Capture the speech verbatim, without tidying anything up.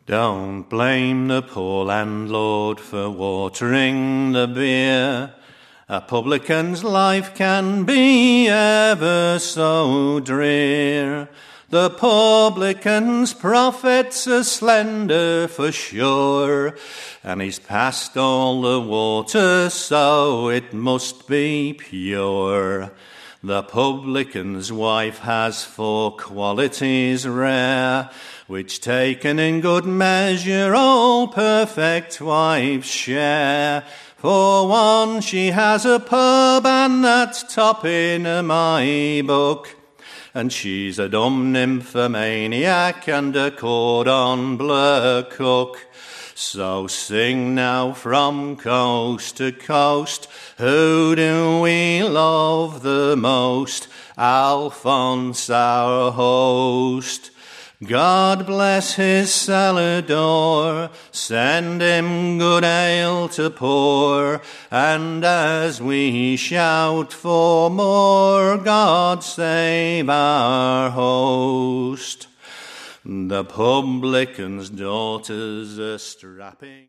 Don't blame the poor landlord for watering the beer. A publican's life can be ever so drear. The publican's profits are slender for sure, and he's passed all the water, so it must be pure. The publican's wife has four qualities rare, which taken in good measure all perfect wives share. For one, she has a pub, and that's top in my book. And she's a dumb nymphomaniac and a cordon bleu cook. So sing now from coast to coast, who do we love the most? Alphonse, our host. God bless his cellar door, send him good ale to pour, and as we shout for more, God save our host. The publican's daughter's a strapping